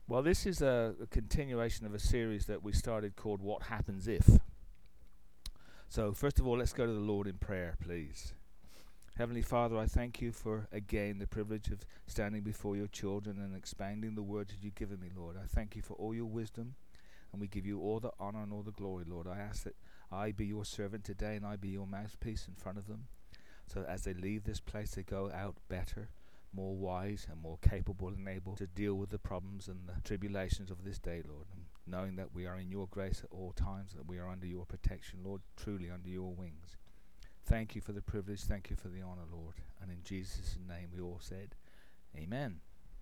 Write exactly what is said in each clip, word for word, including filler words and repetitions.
Well, this is a, a continuation of a series that we started called What Happens If. So, first of all, let's go to the Lord in prayer, please. Heavenly Father, I thank you for, again, the privilege of standing before your children and expounding the words that you've given me, Lord. I thank you for all your wisdom, and we give you all the honor and all the glory, Lord. I ask that I be your servant today and I be your mouthpiece in front of them, so that as they leave this place, they go out better, more wise, and more capable and able to deal with the problems and the tribulations of this day, Lord. And knowing that we are in your grace at all times, that we are under your protection, Lord, truly under your wings. Thank you for the privilege. Thank you for the honor, Lord. And in Jesus' name we all said, Amen.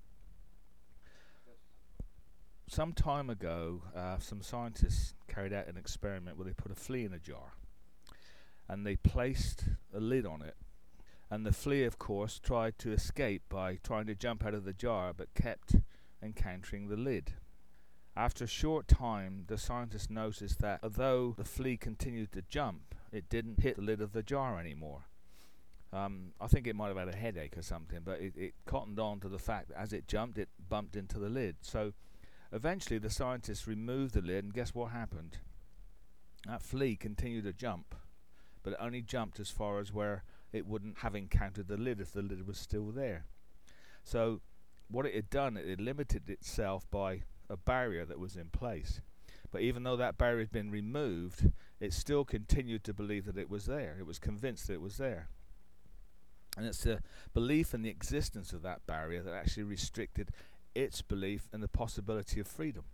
Some time ago, uh, some scientists carried out an experiment where they put a flea in a jar and they placed a lid on it. And the flea, of course, tried to escape by trying to jump out of the jar, but kept encountering the lid. After a short time, the scientists noticed that although the flea continued to jump, it didn't hit the lid of the jar anymore. Um, I think it might have had a headache or something, but it, it cottoned on to the fact that as it jumped, it bumped into the lid. So eventually the scientists removed the lid, and guess what happened? That flea continued to jump, but it only jumped as far as where it wouldn't have encountered the lid if the lid was still there. So what it had done, it had limited itself by a barrier that was in place. But even though that barrier had been removed, it still continued to believe that it was there. It was convinced that it was there. And it's the belief in the existence of that barrier that actually restricted its belief in the possibility of freedom.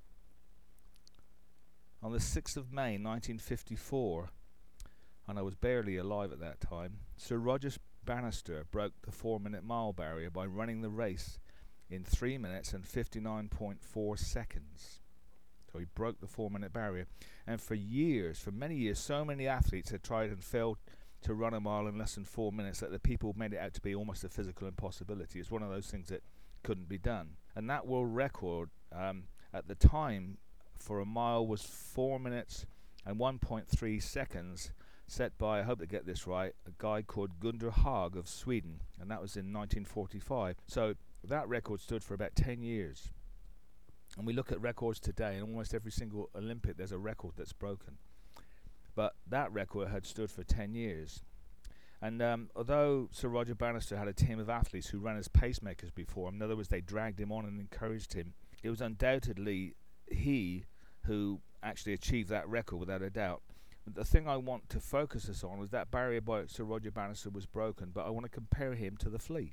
On the sixth of May nineteen fifty-four, and I was barely alive at that time, Sir Roger Bannister broke the four-minute mile barrier by running the race in three minutes and fifty-nine point four seconds. So he broke the four-minute barrier. And for years, for many years, so many athletes had tried and failed to run a mile in less than four minutes that the people made it out to be almost a physical impossibility. It's one of those things that couldn't be done. And that world record um, at the time for a mile was four minutes and one point three seconds, set by, I hope I get this right, a guy called Gunnar Haag of Sweden, and that was in nineteen forty-five. So that record stood for about ten years. And we look at records today, and almost every single Olympic there's a record that's broken. But that record had stood for ten years. And um, although Sir Roger Bannister had a team of athletes who ran as pacemakers before him, in other words, they dragged him on and encouraged him, it was undoubtedly he who actually achieved that record without a doubt. The thing I want to focus us on is that barrier by Sir Roger Bannister was broken, but I want to compare him to the flea.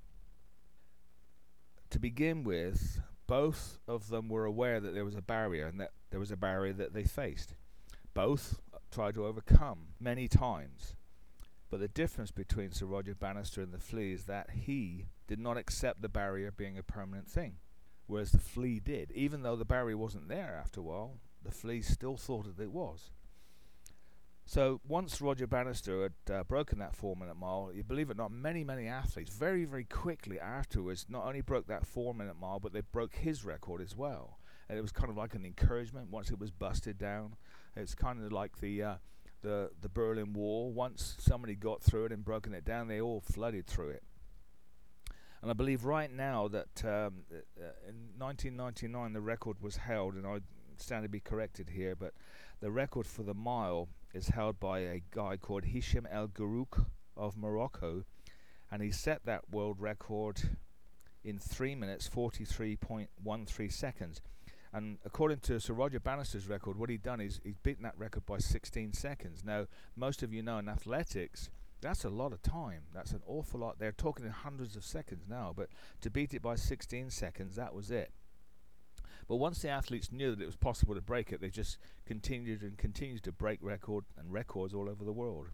To begin with, both of them were aware that there was a barrier and that there was a barrier that they faced. Both tried to overcome many times. But the difference between Sir Roger Bannister and the flea is that he did not accept the barrier being a permanent thing, whereas the flea did. Even though the barrier wasn't there after a while, the flea still thought that it was. So once Roger Bannister had uh, broken that four-minute mile, you believe it or not, many, many athletes very, very quickly afterwards not only broke that four-minute mile, but they broke his record as well. And it was kind of like an encouragement once it was busted down. It's kind of like the uh, the the Berlin Wall. Once somebody got through it and broken it down, they all flooded through it. And I believe right now that um, uh, in nineteen ninety-nine the record was held, and I stand to be corrected here, but the record for the mile is held by a guy called Hisham El Garouk of Morocco, and he set that world record in three minutes forty-three point one three seconds. And according to Sir Roger Bannister's record, what he'd done is he's beaten that record by sixteen seconds. Now, most of you know in athletics, that's a lot of time. That's an awful lot. They're talking in hundreds of seconds now, but to beat it by sixteen seconds, that was it. But once the athletes knew that it was possible to break it, they just continued and continued to break record and records all over the world.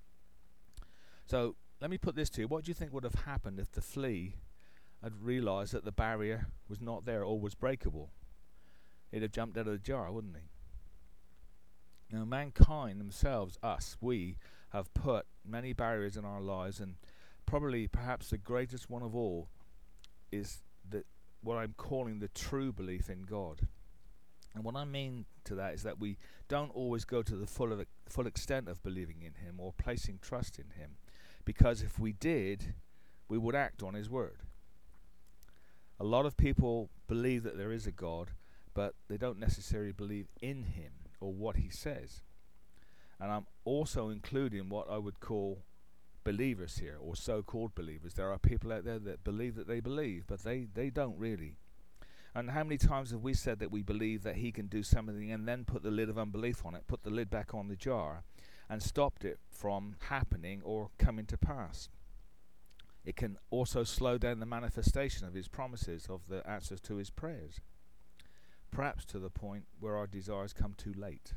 So let me put this to you. What do you think would have happened if the flea had realized that the barrier was not there or was breakable? He'd have jumped out of the jar, wouldn't he? Now, mankind themselves, us, we, have put many barriers in our lives, and probably perhaps the greatest one of all is the what I'm calling the true belief in God. And what I mean to that is that we don't always go to the full of full extent of believing in him or placing trust in him, because if we did, we would act on his word. A lot of people believe that there is a God, but they don't necessarily believe in him or what he says. And I'm also including what I would call believers here, or so-called believers. There are people out there that believe that they believe, but they, they don't really. And how many times have we said that we believe that he can do something and then put the lid of unbelief on it, put the lid back on the jar, and stopped it from happening or coming to pass? It can also slow down the manifestation of his promises, of the answers to his prayers, perhaps to the point where our desires come too late.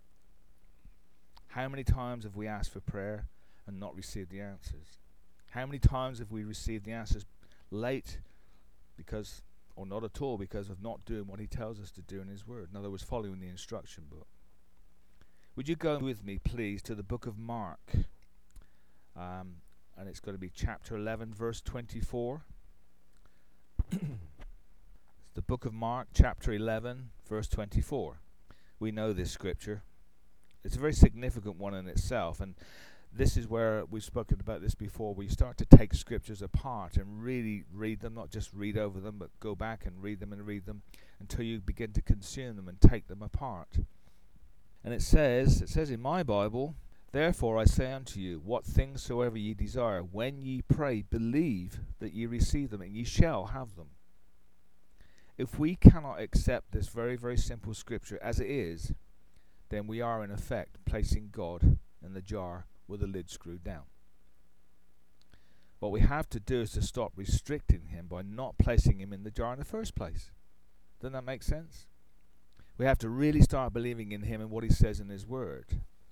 How many times have we asked for prayer and not received the answers? How many times have we received the answers late because, or not at all, because of not doing what he tells us to do in his word? In other words, following the instruction book. Would you go with me, please, to the book of Mark? Um, and it's going to be chapter eleven, verse twenty-four. It's the book of Mark, chapter eleven, verse twenty-four. We know this scripture. It's a very significant one in itself, and this is where we've spoken about this before. We start to take scriptures apart and really read them, not just read over them, but go back and read them and read them until you begin to consume them and take them apart. And it says, it says in my Bible, therefore I say unto you, what things soever ye desire, when ye pray, believe that ye receive them, and ye shall have them. If we cannot accept this very, very simple scripture as it is, then we are in effect placing God in the jar with the lid screwed down. What we have to do is to stop restricting him by not placing him in the jar in the first place. Doesn't that make sense? We have to really start believing in him and what he says in his word.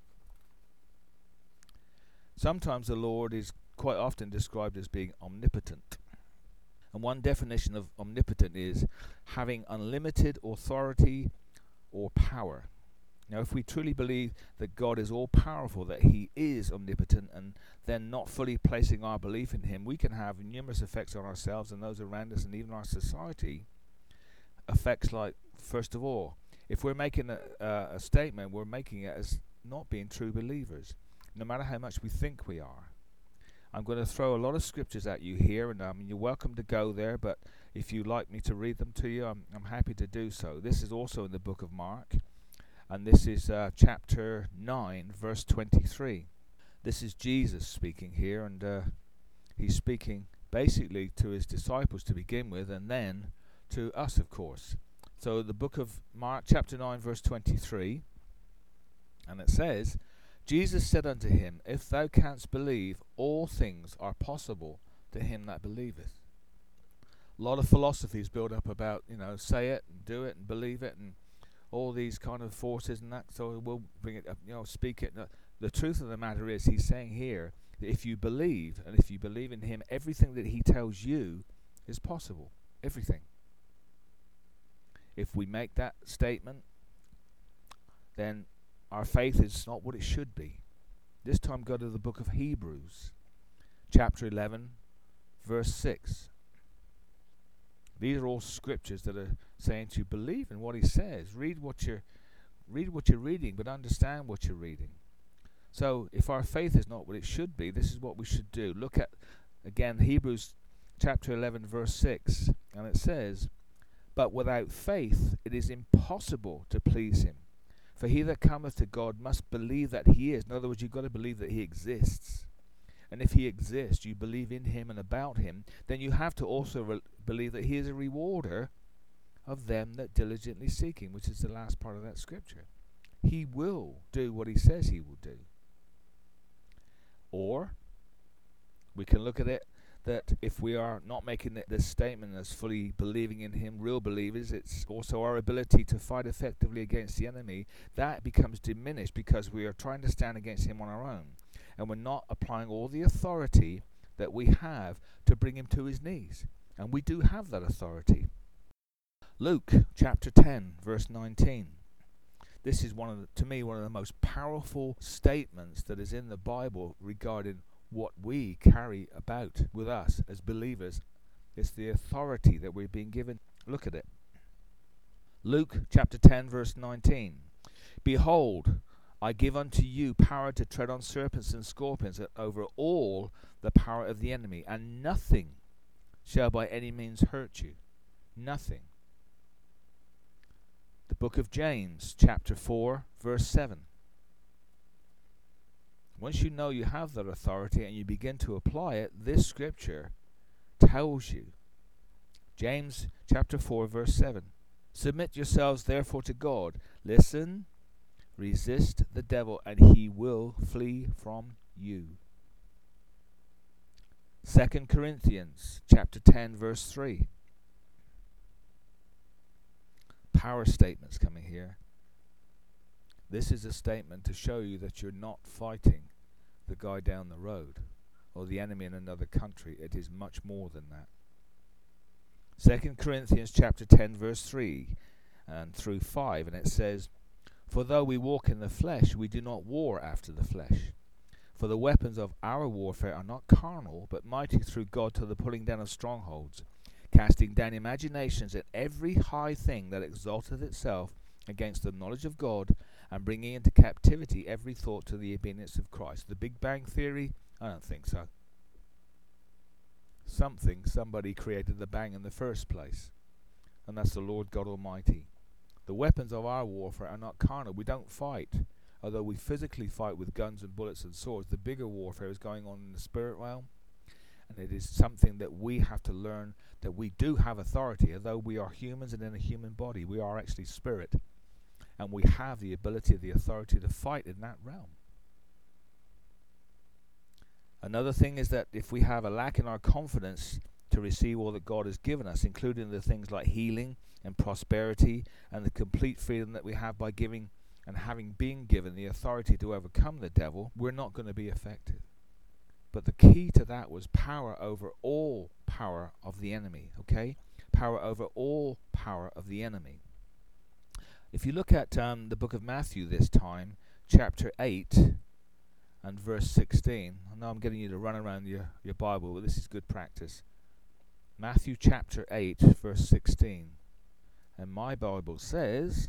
Sometimes the Lord is quite often described as being omnipotent. And one definition of omnipotent is having unlimited authority or power. Now, if we truly believe that God is all-powerful, that he is omnipotent, and then not fully placing our belief in him, we can have numerous effects on ourselves and those around us and even our society. Effects like, first of all, if we're making a, uh, a statement, we're making it as not being true believers, no matter how much we think we are. I'm going to throw a lot of scriptures at you here, and um, you're welcome to go there, but if you'd like me to read them to you, I'm, I'm happy to do so. This is also in the book of Mark. And this is uh, chapter nine, verse twenty-three. This is Jesus speaking here, and uh, he's speaking basically to his disciples to begin with, and then to us, of course. So the book of Mark, chapter nine, verse twenty-three, and it says, Jesus said unto him, if thou canst believe, all things are possible to him that believeth. A lot of philosophies build up about, you know, say it and do it and believe it and all these kind of forces and that, so we'll bring it up, you know, speak it. The truth of the matter is, he's saying here that if you believe, and if you believe in him, everything that he tells you is possible. Everything. If we make that statement, then our faith is not what it should be. This time go to the book of Hebrews, chapter eleven, verse six. These are all scriptures that are saying to believe in what he says. Read what you're, read what you're reading, but understand what you're reading. So if our faith is not what it should be, this is what we should do. Look at, again, Hebrews chapter eleven, verse six. And it says, but without faith it is impossible to please him. For he that cometh to God must believe that he is. In other words, you've got to believe that he exists. And if he exists, you believe in him and about him, then you have to also re- believe that he is a rewarder of them that diligently seek him, which is the last part of that scripture. He will do what he says he will do. Or we can look at it that if we are not making this statement as fully believing in him, real believers, it's also our ability to fight effectively against the enemy. That becomes diminished because we are trying to stand against him on our own. And we're not applying all the authority that we have to bring him to his knees. And we do have that authority. Luke chapter ten, verse nineteen. This is one of the, to me, one of the most powerful statements that is in the Bible regarding what we carry about with us as believers. It's the authority that we're being given. Look at it. Luke chapter ten, verse nineteen. Behold, I give unto you power to tread on serpents and scorpions, and over all the power of the enemy, and nothing shall by any means hurt you. Nothing. The book of James, chapter four, verse seven. Once you know you have that authority and you begin to apply it, this scripture tells you. James chapter four, verse seven. Submit yourselves therefore to God. Listen, resist the devil, and he will flee from you. Second Corinthians chapter ten, verse three. Power statements coming here. This is a statement to show you that you're not fighting the guy down the road or the enemy in another country. It is much more than that. Second Corinthians chapter ten, verse three and through five, and it says, For though we walk in the flesh, we do not war after the flesh. For the weapons of our warfare are not carnal, but mighty through God to the pulling down of strongholds, casting down imaginations and every high thing that exalteth itself against the knowledge of God, and bringing into captivity every thought to the obedience of Christ. The Big Bang Theory? I don't think so. Something, somebody created the bang in the first place, and that's the Lord God Almighty. The weapons of our warfare are not carnal. We don't fight. Although we physically fight with guns and bullets and swords, the bigger warfare is going on in the spirit realm. And it is something that we have to learn, that we do have authority. Although we are humans and in a human body, we are actually spirit. And we have the ability, the authority to fight in that realm. Another thing is that if we have a lack in our confidence to receive all that God has given us, including the things like healing and prosperity and the complete freedom that we have by giving and having been given the authority to overcome the devil, we're not going to be effective. But the key to that was power over all power of the enemy, okay? Power over all power of the enemy. If you look at um, the book of Matthew this time, chapter eight and verse sixteen. I know I'm getting you to run around your, your Bible, but this is good practice. Matthew chapter eight, verse sixteen. And my Bible says,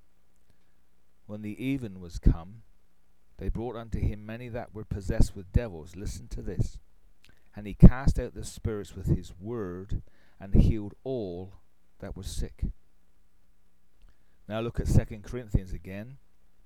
When the even was come, they brought unto him many that were possessed with devils. Listen to this. And he cast out the spirits with his word, and healed all that were sick. Now look at Second Corinthians again.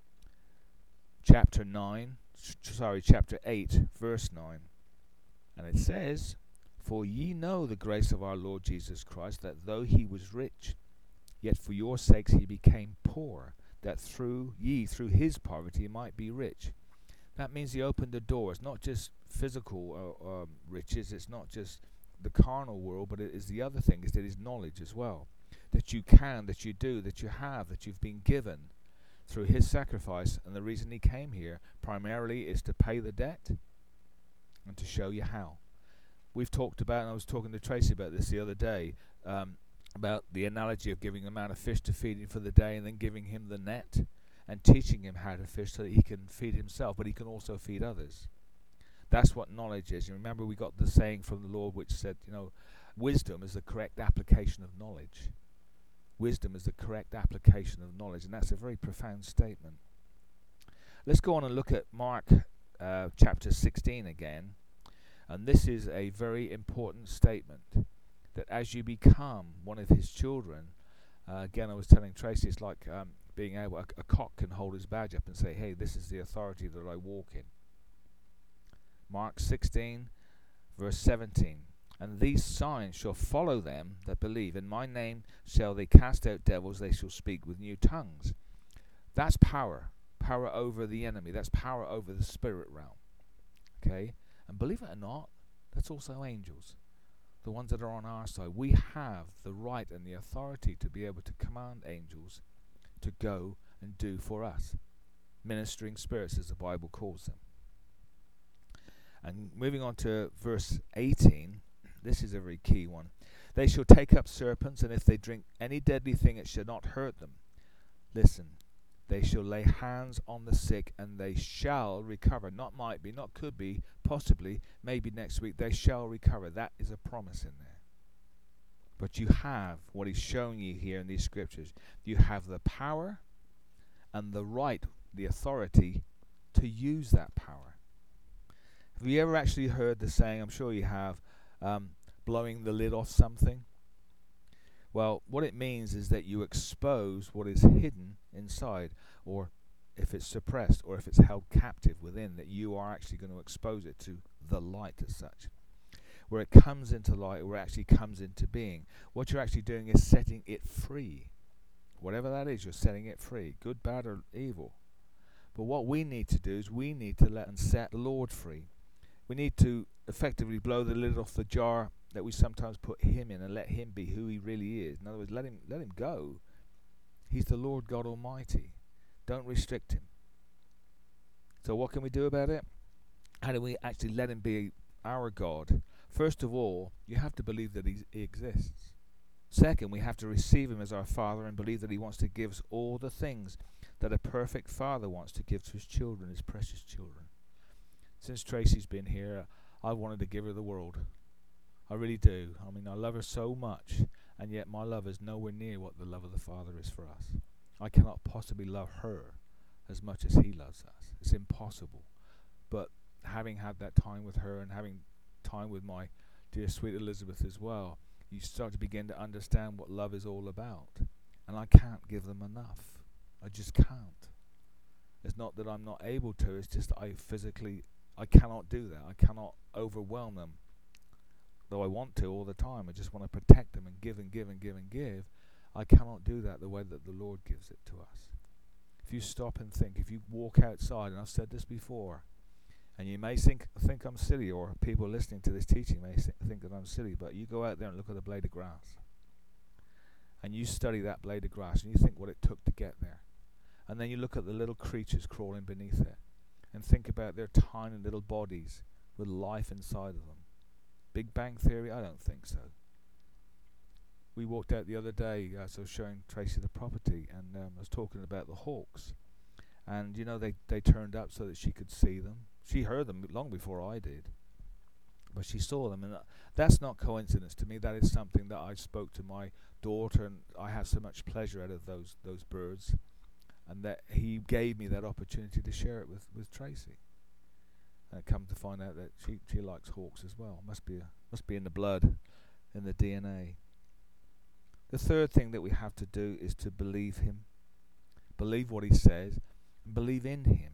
Chapter nine, sorry, chapter eight, verse nine. And it says, For ye know the grace of our Lord Jesus Christ, that though he was rich, yet for your sakes he became poor, that through ye through his poverty might be rich. That means he opened the door. It's not just physical uh, um, riches, it's not just the carnal world, but it is the other thing, is that his knowledge as well. That you can, that you do, that you have, that you've been given through his sacrifice. And the reason he came here primarily is to pay the debt and to show you how. We've talked about, and I was talking to Tracy about this the other day, um, about the analogy of giving a man a fish to feed him for the day and then giving him the net and teaching him how to fish so that he can feed himself, but he can also feed others. That's what knowledge is. You remember we got the saying from the Lord which said, you know, wisdom is the correct application of knowledge. Wisdom is the correct application of knowledge, and that's a very profound statement. Let's go on and look at Mark uh, chapter sixteen again, and this is a very important statement, that as you become one of his children, uh, again I was telling Tracy, it's like um, being able, a, a cock can hold his badge up and say, hey, this is the authority that I walk in. Mark sixteen, verse seventeen. And these signs shall follow them that believe. In my name shall they cast out devils, they shall speak with new tongues. That's power. Power over the enemy. That's power over the spirit realm. Okay? And believe it or not, that's also angels. The ones that are on our side. We have the right and the authority to be able to command angels to go and do for us. Ministering spirits, as the Bible calls them. And moving on to verse eighteen, this is a very key one. They shall take up serpents, and if they drink any deadly thing, it shall not hurt them. Listen, they shall lay hands on the sick, and they shall recover. Not might be, not could be, possibly, maybe next week. They shall recover. That is a promise in there. But you have what he's showing you here in these scriptures. You have the power and the right, the authority to use that power. Have you ever actually heard the saying, I'm sure you have, um, blowing the lid off something? Well, what it means is that you expose what is hidden inside, or if it's suppressed, or if it's held captive within, that you are actually going to expose it to the light as such. Where it comes into light, where it actually comes into being. What you're actually doing is setting it free. Whatever that is, you're setting it free, good, bad, or evil. But what we need to do is we need to let and set the Lord free. We need to effectively blow the lid off the jar that we sometimes put him in and let him be who he really is. In other words, let him let him go. He's the Lord God Almighty. Don't restrict him. So what can we do about it? How do we actually let him be our God? First of all, you have to believe that he, he exists. Second, we have to receive him as our Father and believe that he wants to give us all the things that a perfect father wants to give to his children, his precious children. Since Tracy's been here, I wanted to give her the world. I really do. I mean, I love her so much, and yet my love is nowhere near what the love of the Father is for us. I cannot possibly love her as much as he loves us. It's impossible. But having had that time with her and having time with my dear sweet Elizabeth as well, you start to begin to understand what love is all about. And I can't give them enough. I just can't. It's not that I'm not able to, it's just I physically, I cannot do that. I cannot overwhelm them. Though I want to all the time. I just want to protect them and give and give and give and give. I cannot do that the way that the Lord gives it to us. If you stop and think, if you walk outside, and I've said this before, and you may think think I'm silly, or people listening to this teaching may think that I'm silly, but you go out there and look at a blade of grass, and you study that blade of grass, and you think what it took to get there. And then you look at the little creatures crawling beneath it, and think about their tiny little bodies with life inside of them. Big Bang Theory? I don't think so. We walked out the other day, uh, so showing Tracy the property, and um, I was talking about the hawks. And, you know, they, they turned up so that she could see them. She heard them long before I did. But she saw them, and uh, that's not coincidence to me. That is something that I spoke to my daughter, and I have so much pleasure out of those those birds. And that he gave me that opportunity to share it with, with Tracy. And come to find out that she, she likes hawks as well. Must be a, must be in the blood, in the D N A. The third thing that we have to do is to believe him. Believe what he says. And believe in him.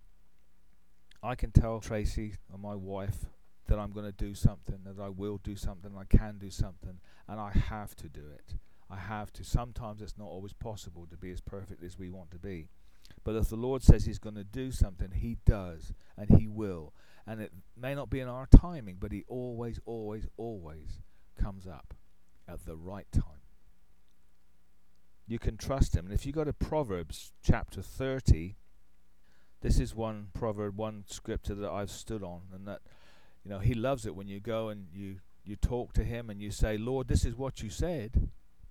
I can tell Tracy, or my wife, that I'm going to do something, that I will do something, I can do something, and I have to do it. I have to. Sometimes it's not always possible to be as perfect as we want to be. But if the Lord says he's going to do something, he does, and he will. And it may not be in our timing, but he always, always, always comes up at the right time. You can trust him. And if you go to Proverbs chapter thirty, this is one proverb, one scripture that I've stood on, and that, you know, he loves it when you go and you, you talk to him and you say, Lord, this is what you said.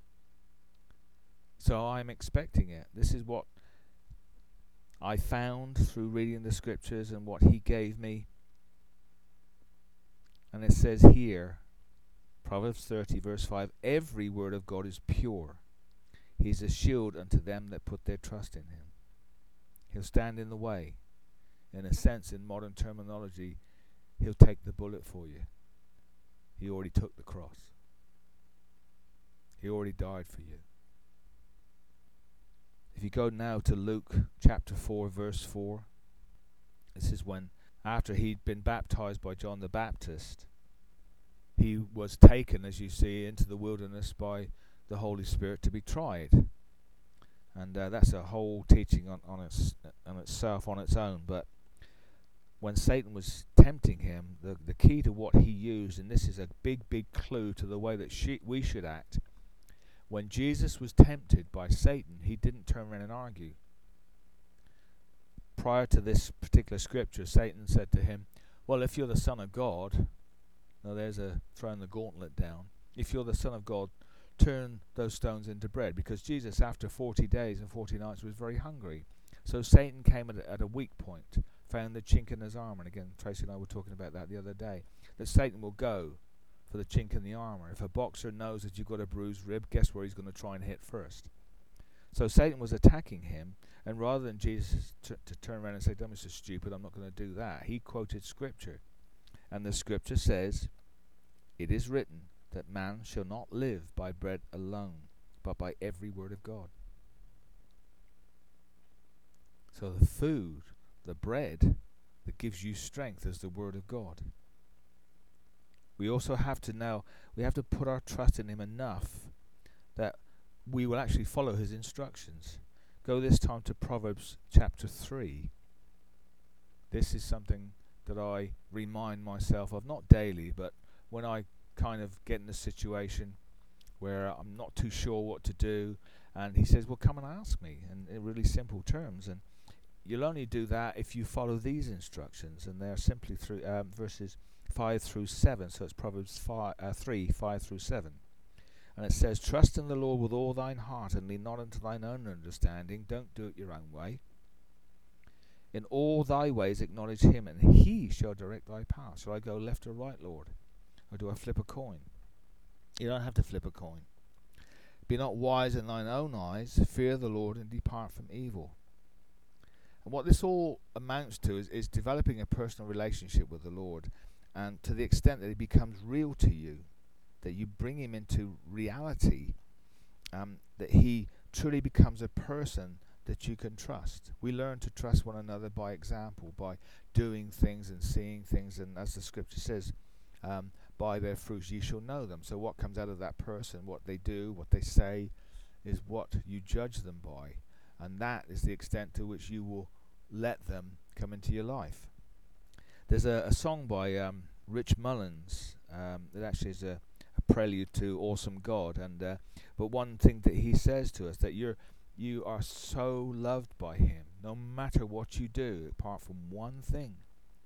So I'm expecting it. This is what I found through reading the scriptures and what he gave me. And it says here, Proverbs thirty verse five, every word of God is pure. He's a shield unto them that put their trust in him. He'll stand in the way. In a sense, in modern terminology, he'll take the bullet for you. He already took the cross. He already died for you. If you go now to Luke chapter four verse four, this is when, after he'd been baptized by John the Baptist, he was taken, as you see, into the wilderness by the Holy Spirit to be tried. And uh, that's a whole teaching on, on, its, on itself, on its own. But when Satan was tempting him, the, the key to what he used, and this is a big, big clue to the way that she, we should act, when Jesus was tempted by Satan, he didn't turn around and argue. Prior to this particular scripture, Satan said to him, well, if you're the Son of God, now there's a throwing the gauntlet down, if you're the Son of God, turn those stones into bread. Because Jesus, after forty days and forty nights, was very hungry. So Satan came at a, at a weak point, found the chink in his armor. And again, Tracy and I were talking about that the other day, that Satan will go for the chink in the armor. If a boxer knows that you've got a bruised rib, guess where he's going to try and hit first? So Satan was attacking him, and rather than Jesus t- to turn around and say, don't be so stupid, I'm not going to do that, he quoted scripture. And the scripture says, it is written that man shall not live by bread alone, but by every word of God. So the food, the bread that gives you strength is the word of God. We also have to now, we have to put our trust in him enough that we will actually follow his instructions. Go this time to Proverbs chapter three. This is something that I remind myself of, not daily, but when I kind of get in a situation where I'm not too sure what to do, and he says, well, come and ask me, and in really simple terms. And you'll only do that if you follow these instructions, and they're simply through um, verses five through seven. So it's Proverbs five, uh, three, five through seven. And it says, trust in the Lord with all thine heart, and lean not unto thine own understanding. Don't do it your own way. In all thy ways acknowledge him, and he shall direct thy path. Shall I go left or right, Lord? Or do I flip a coin? You don't have to flip a coin. Be not wise in thine own eyes. Fear the Lord and depart from evil. And what this all amounts to is, is developing a personal relationship with the Lord. And to the extent that he becomes real to you, that you bring him into reality, um, that he truly becomes a person that you can trust. We learn to trust one another by example, by doing things and seeing things, and as the scripture says, um, by their fruits ye shall know them. So what comes out of that person, what they do, what they say, is what you judge them by, and that is the extent to which you will let them come into your life. There's a, a song by um, Rich Mullins um, that actually is a, a prelude to Awesome God, and uh, but one thing that he says to us, that you're you are so loved by him, no matter what you do, apart from one thing,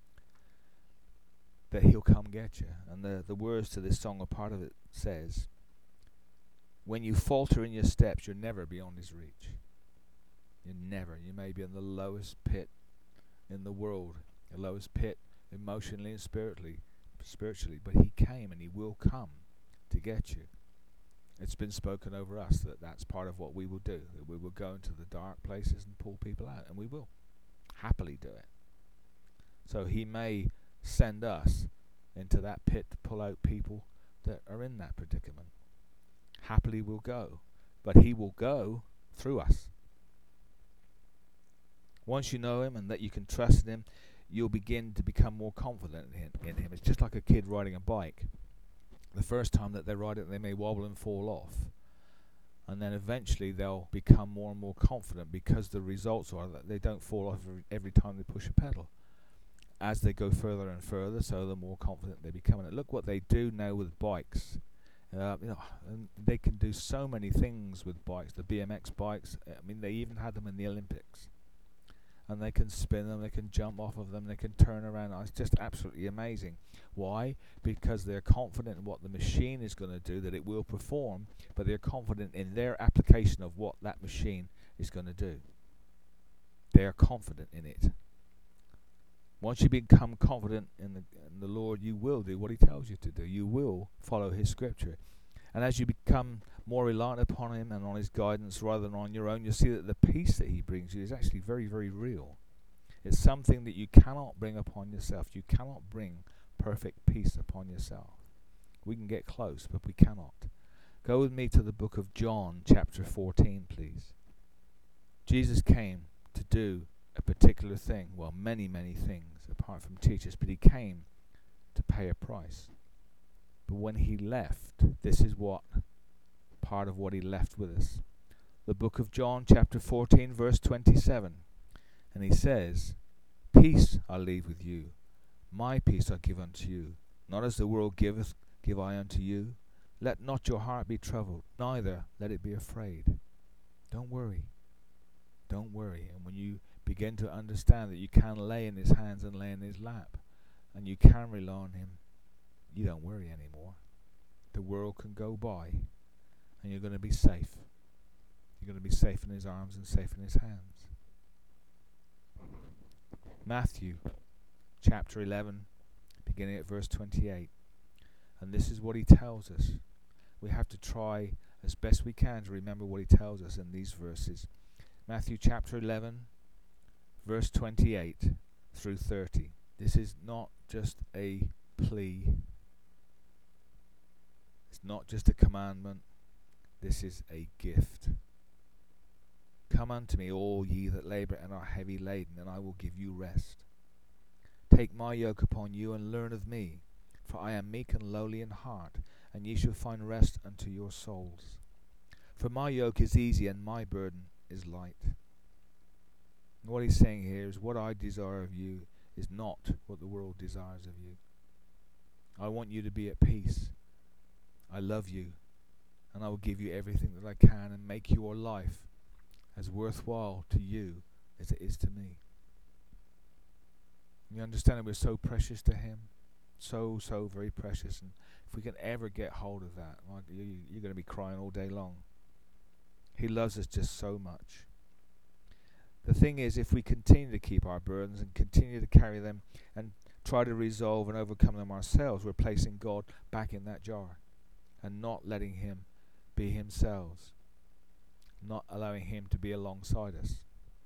that he'll come get you. And the, the words to this song, a part of it says, when you falter in your steps, you're never beyond his reach. You're never. You may be in the lowest pit in the world, the lowest pit emotionally and spiritually, spiritually, but he came and he will come to get you. It's been spoken over us that that's part of what we will do, that we will go into the dark places and pull people out, and we will happily do it. So he may send us into that pit to pull out people that are in that predicament. Happily we'll go, but he will go through us. Once you know him and that you can trust in him, you'll begin to become more confident in him. In him. It's just like a kid riding a bike. The first time that they ride it, they may wobble and fall off. And then eventually they'll become more and more confident, because the results are that they don't fall off every, every time they push a pedal. As they go further and further, so the more confident they become. And look what they do now with bikes. Uh, you know, and they can do so many things with bikes. The B M X bikes, I mean, they even had them in the Olympics. And they can spin them, they can jump off of them, they can turn around. It's just absolutely amazing. Why? Because they're confident in what the machine is going to do, that it will perform, but they're confident in their application of what that machine is going to do. They are confident in it. Once you become confident in the, in the Lord, you will do what he tells you to do. You will follow his scripture. And as you become more reliant upon him and on his guidance rather than on your own, you'll see that the peace that he brings you is actually very, very real. It's something that you cannot bring upon yourself. You cannot bring perfect peace upon yourself. We can get close, but we cannot. Go with me to the book of John, chapter fourteen, please. Jesus came to do a particular thing, well, many, many things, apart from teach us, but he came to pay a price. But when he left, this is what part of what he left with us. The book of John, chapter fourteen, verse twenty-seven. And he says, peace I leave with you, my peace I give unto you. Not as the world giveth, give I unto you. Let not your heart be troubled, neither let it be afraid. Don't worry. Don't worry. And when you begin to understand that you can lay in his hands and lay in his lap, and you can rely on him, you don't worry anymore. The world can go by, and you're going to be safe. You're going to be safe in his arms and safe in his hands. Matthew chapter eleven, beginning at verse twenty-eight. And this is what he tells us. We have to try as best we can to remember what he tells us in these verses. Matthew chapter eleven, verse twenty-eight through thirty. This is not just a plea. It's It's not just a commandment. This is a gift. Come unto me, all ye that labour and are heavy laden, and I will give you rest. Take my yoke upon you, and learn of me, for I am meek and lowly in heart, and ye shall find rest unto your souls. For my yoke is easy, and my burden is light. And what he's saying here is, what I desire of you is not what the world desires of you. I want you to be at peace. I love you, and I will give you everything that I can and make your life as worthwhile to you as it is to me. You understand that we're so precious to him, so, so very precious, and if we can ever get hold of that, like, you, you're going to be crying all day long. He loves us just so much. The thing is, if we continue to keep our burdens and continue to carry them and try to resolve and overcome them ourselves, we're placing God back in that jar and not letting him be himself, not allowing him to be alongside us.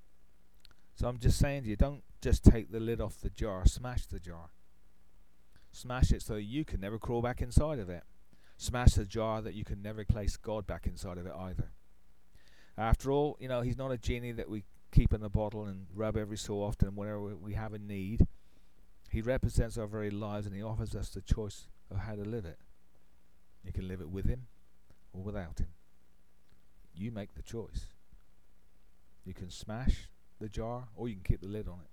So I'm just saying to you, don't just take the lid off the jar, smash the jar. Smash it so you can never crawl back inside of it. Smash the jar that you can never place God back inside of it either. After all, you know, he's not a genie that we keep in the bottle and rub every so often whenever we have a need. He represents our very lives, and he offers us the choice of how to live it. You can live it with him or without him. You make the choice. You can smash the jar or you can keep the lid on it.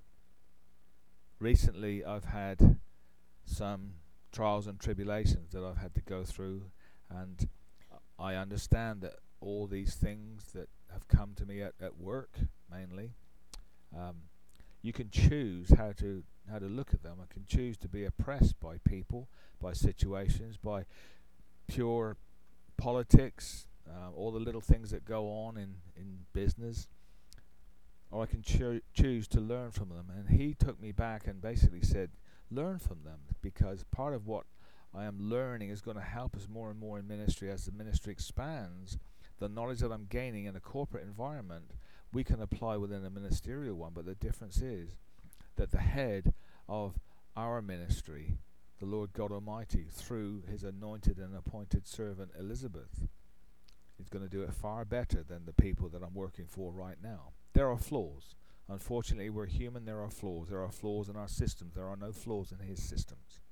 Recently I've had some trials and tribulations that I've had to go through, and I understand that all these things that have come to me at, at work mainly, um, you can choose how to how to look at them. I can choose to be oppressed by people, by situations, by pure politics, uh, all the little things that go on in, in business, or I can cho- choose to learn from them. And he took me back and basically said, learn from them, because part of what I am learning is going to help us more and more in ministry. As the ministry expands, the knowledge that I'm gaining in a corporate environment, we can apply within a ministerial one. But the difference is that the head of our ministry, the Lord God Almighty, through his anointed and appointed servant Elizabeth, is going to do it far better than the people that I'm working for right now. There are flaws. Unfortunately, we're human. There are flaws. There are flaws in our systems. There are no flaws in his systems.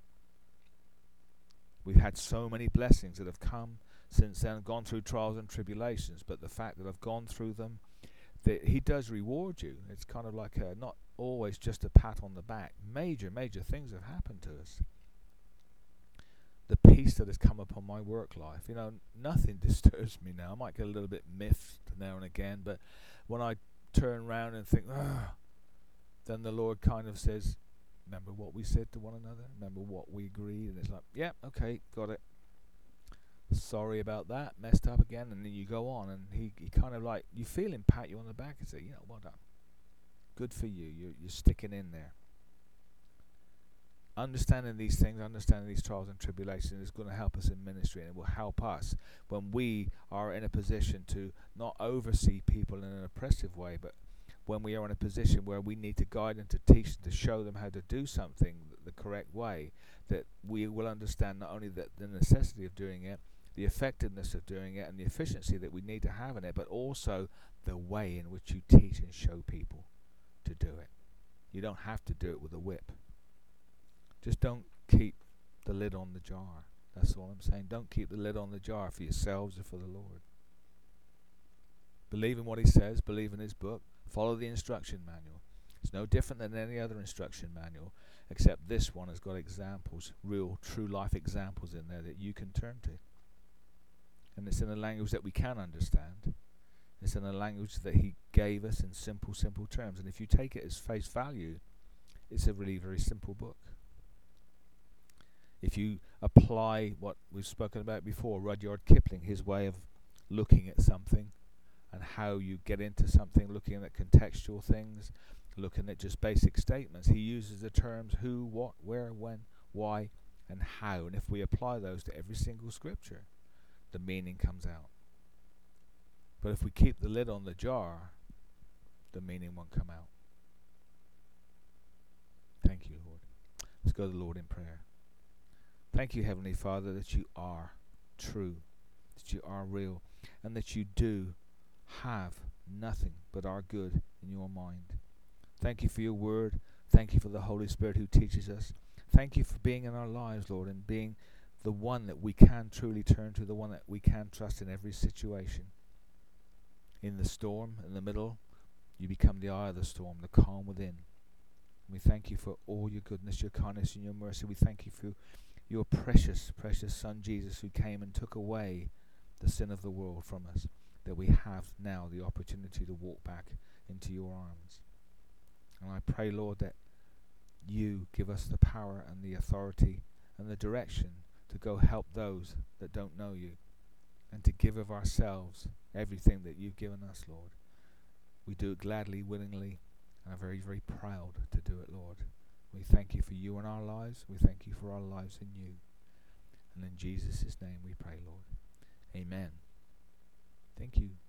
We've had so many blessings that have come since then, gone through trials and tribulations, but the fact that I've gone through them, that he does reward you. It's kind of like a, not always just a pat on the back. Major, major things have happened to us. The peace that has come upon my work life, you know, nothing disturbs me now. I might get a little bit miffed now and again, but when I turn around and think, ah, then the Lord kind of says, remember what we said to one another? Remember what we agreed? And it's like, yeah, okay, got it. Sorry about that, messed up again. And then you go on, and he, he kind of like, you feel him pat you on the back and say, you know, well done. Good for you. You're, you're sticking in there. Understanding these things, understanding these trials and tribulations is going to help us in ministry, and it will help us when we are in a position to not oversee people in an oppressive way, but when we are in a position where we need to guide and to teach and to show them how to do something the correct way, that we will understand not only that the necessity of doing it, the effectiveness of doing it, and the efficiency that we need to have in it, but also the way in which you teach and show people to do it. You don't have to do it with a whip. Just don't keep the lid on the jar. That's all I'm saying. Don't keep the lid on the jar for yourselves or for the Lord. Believe in what he says. Believe in his book. Follow the instruction manual. It's no different than any other instruction manual, except this one has got examples, real, true life examples in there that you can turn to. And it's in a language that we can understand. It's in a language that he gave us in simple, simple terms. And if you take it as face value, it's a really very simple book. If you apply what we've spoken about before, Rudyard Kipling, his way of looking at something and how you get into something, looking at contextual things, looking at just basic statements, he uses the terms who, what, where, when, why, and how. And if we apply those to every single scripture, the meaning comes out. But if we keep the lid on the jar, the meaning won't come out. Thank you, Lord. Let's go to the Lord in prayer. Thank you, Heavenly Father, that you are true, that you are real, and that you do have nothing but our good in your mind. Thank you for your word. Thank you for the Holy Spirit who teaches us. Thank you for being in our lives, Lord, and being the one that we can truly turn to, the one that we can trust in every situation. In the storm, in the middle, you become the eye of the storm, the calm within. We thank you for all your goodness, your kindness, and your mercy. We thank you for your precious, precious Son, Jesus, who came and took away the sin of the world from us, that we have now the opportunity to walk back into your arms. And I pray, Lord, that you give us the power and the authority and the direction to go help those that don't know you, and to give of ourselves everything that you've given us, Lord. We do it gladly, willingly, and are very, very proud to do it, Lord. We thank you for you in our lives. We thank you for our lives in you. And in Jesus' name we pray, Lord. Amen. Thank you.